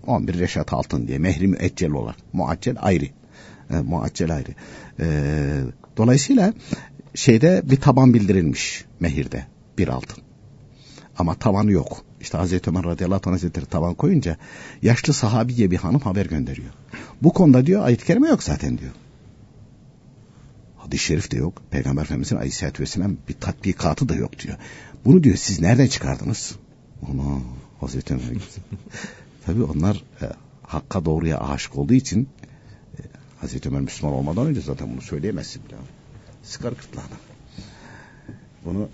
11 reşat altın diye mehri müeccel olarak. Muaccel ayrı. Muaccel ayrı. Dolayısıyla şeyde bir taban bildirilmiş mehirde bir altın. Ama tavanı yok. İşte Hazreti Ömer radıyallahu anh hazretleri tavan koyunca yaşlı sahabiye bir hanım haber gönderiyor. Bu konuda diyor ayet-i kerime yok zaten diyor. Hadis-i şerif de yok. Peygamber Efendimiz'in aleyhissalatü vesselam bir tatbikatı da yok diyor. Bunu diyor siz nereden çıkardınız? Ona Hazreti Ömer. Tabii onlar hakka doğruya aşık olduğu için Hazreti Ömer Müslüman olmadan önce zaten bunu söyleyemezsin bile. Sıkar gırtlağına. Bunu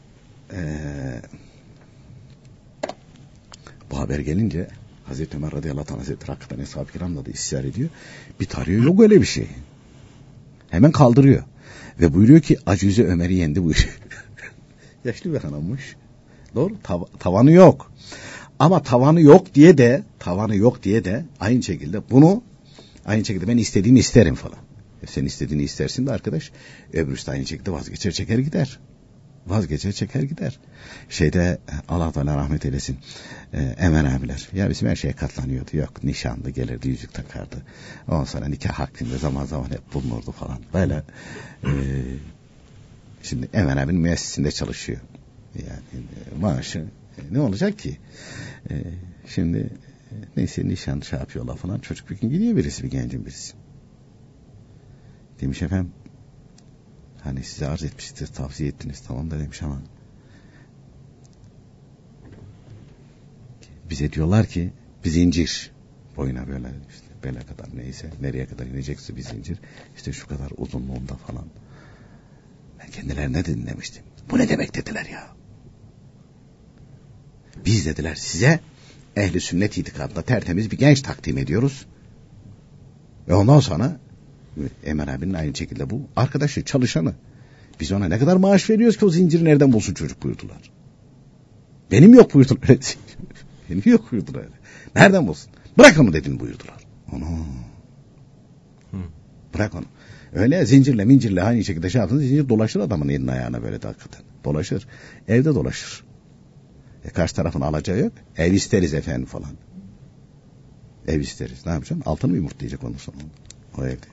bu haber gelince Hazreti Ömer radıyallahu anh hazretleri hakikaten Eshab-ı Kiram'la da isyan ediyor. Bir tarıyor yok öyle bir şey. Hemen kaldırıyor. Ve buyuruyor ki Acize Ömer'i yendi buyuruyor. Yaşlı bir hanımmış. Doğru. Tavanı yok. Ama tavanı yok diye de aynı şekilde bunu aynı şekilde ben istediğimi isterim falan. Sen istediğini istersin de arkadaş öbürüsü de aynı şekilde vazgeçer çeker gider. Şeyde Allah Teala rahmet eylesin. Emen abiler. Ya bizim her şeye katlanıyordu. Yok nişanlı gelirdi yüzük takardı. Ondan sonra nikah hakkında zaman zaman hep bulunurdu falan. Böyle şimdi Emen abinin müessesinde çalışıyor. Yani maaşı ne olacak ki? Şimdi neyse nişan şey yapıyorlar falan. Çocuk bir gün gidiyor birisi bir gencin birisi. Demiş efendim hani size arz etmiştir, tavsiye ettiniz. Tamam da demiş ama bize diyorlar ki bir zincir boyuna böyle işte bele kadar neyse nereye kadar inecekse bir zincir işte şu kadar uzunluğunda falan. Ben kendilerine dinlemiştim. Bu ne demek dediler ya. Biz dediler size ehli sünnet itikadında tertemiz bir genç takdim ediyoruz. Ve ondan sonra Emen abinin aynı şekilde bu arkadaşı çalışanı. Biz ona ne kadar maaş veriyoruz ki o zinciri nereden bulsun çocuk buyurdular. Benim yok buyurdular. Benim yok buyurdular. Nereden bulsun? Bırak onu dedim buyurdular. Onu. Bırak onu. Öyle zincirle mincirle aynı şekilde şey yaptınız. Zincir dolaşır adamın elinin ayağına böyle de hakikaten. Dolaşır. Evde dolaşır. Karşı tarafın alacağı yok. Ev isteriz efendim falan. Ev isteriz. Ne yapacaksın? Altını mı yumurtlayacak ondan sonra? O evde.